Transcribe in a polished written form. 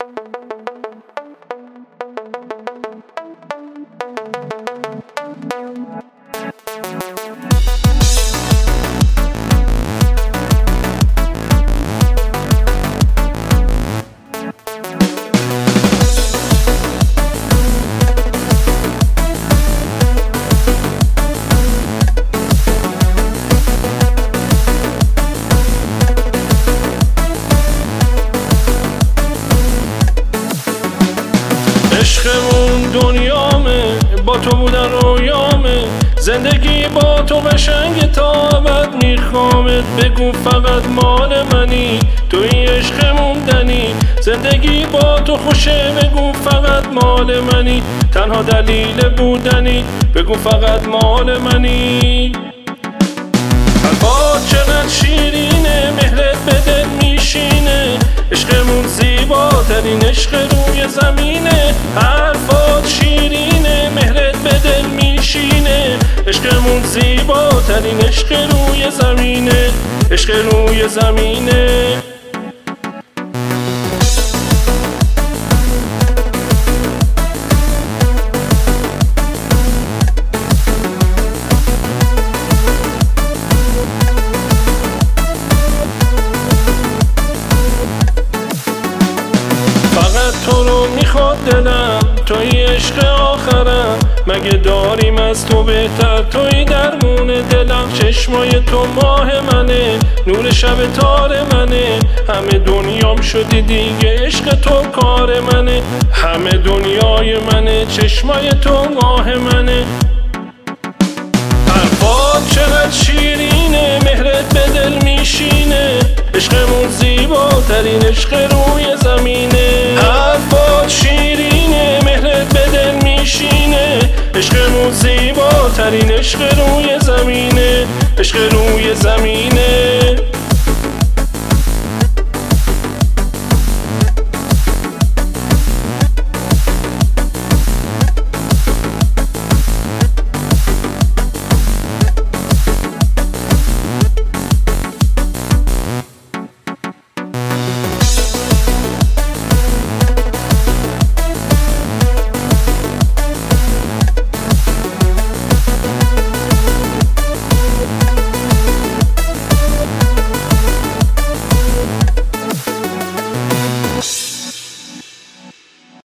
عشقمون دنیامه، با تو بودن رویامه، زندگی با تو قشنگ تا ابد میخوامت. بگو فقط مال منی، توی عشق موندنی، زندگی با تو خوشه. بگو فقط مال منی، تنها دلیل بودنی. بگو فقط مال منی. حرفات چقدر شیرینه، مهرت به دل میشینه، عشقمون زیباترین عشق روی زمینه. حرفات شیرینه، مهرت به دل میشینه، عشقمون زیباترین عشق روی زمینه، عشق روی زمینه. تو رو میخواد دلم، توی عشق آخرم، مگه داریم از تو بهتر؟ توی درمون دلم، چشمای تو ماه منه، نور شب تار منه. همه دنیام شدی دیگه، عشق تو کار منه، همه دنیای منه، چشمای تو ماه منه. حرفات چقدر شیرینه، مهرت به دل میشینه، عشقمون زیباترین عشق روی زمینه. حرفات شیرینه، مهرت به دل میشینه، عشقمون زیباترین عشق روی زمینه، عشق روی زمینه.